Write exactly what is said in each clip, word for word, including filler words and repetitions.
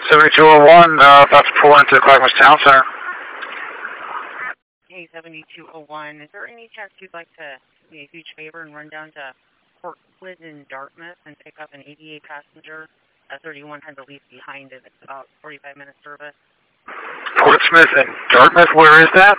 seventy-two oh one, uh, about to pull into Clackamas Town Center. Hey, seventy-two oh one, is there any chance you'd like to do me a huge favor and run down to Portland and Dartmouth and pick up an eighty-eight passenger? A thirty-one had to leave behind it. It's about forty-five minute service. Portsmouth and Dartmouth, where is that?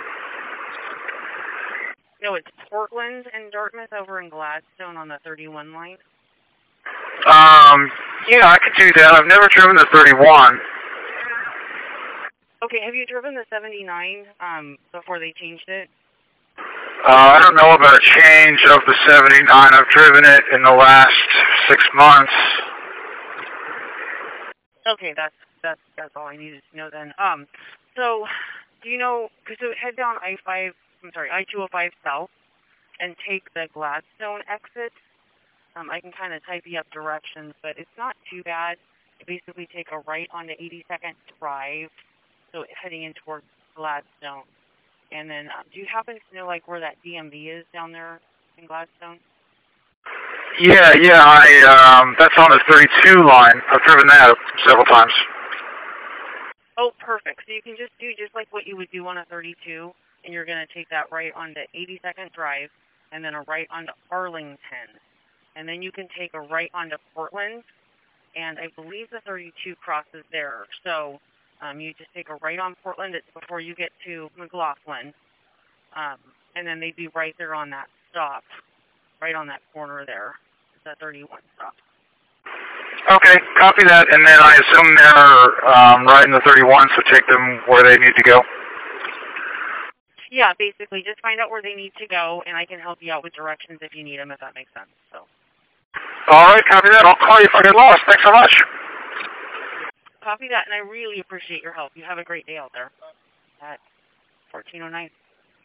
No, it's Portland and Dartmouth over in Gladstone on the thirty-one line. Um, yeah, I could do that. I've never driven the thirty-one. Okay, have you driven the seventy-nine um, before they changed it? Uh, I don't know about a change of the seventy-nine. I've driven it in the last six months. Okay, that's that's that's all I needed to know then. Um, so do you know? Because so head down I five. I'm sorry, I two oh five south, and take the Gladstone exit. Um, I can kind of type you up directions, but it's not too bad. You basically take a right on the eighty-second Drive, so heading in towards Gladstone. And then, um, do you happen to know like where that D M V is down there in Gladstone? Yeah, yeah, I, um, that's on the thirty-two line. I've driven that several times. Oh, perfect. So you can just do just like what you would do on a thirty-two, and you're going to take that right onto eighty-second Drive, and then a right onto Arlington. And then you can take a right onto Portland, and I believe the thirty-two crosses there. So um, you just take a right on Portland it's before you get to McLaughlin, um, and then they'd be right there on that stop, right on that corner there. It's that thirty-one stop. Okay, copy that, and then I assume they're um, right in the thirty-one, so take them where they need to go. Yeah, basically, just find out where they need to go, and I can help you out with directions if you need them, if that makes sense. So. All right, copy that. I'll call you if I get lost. Thanks so much. Copy that, and I really appreciate your help. You have a great day out there at fourteen oh nine.